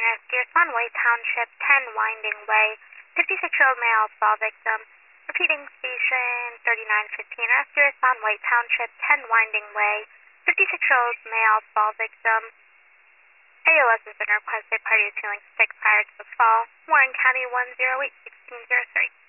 rescue, Sunway Township, 10 Winding Way, 56-year-old male fall victim. Repeating station 3915, rescue, Sunway Township, 10 Winding Way, 56-year-old male fall victim. ALS has been requested. Party is feeling sick prior to the fall. Warren County 108-1603.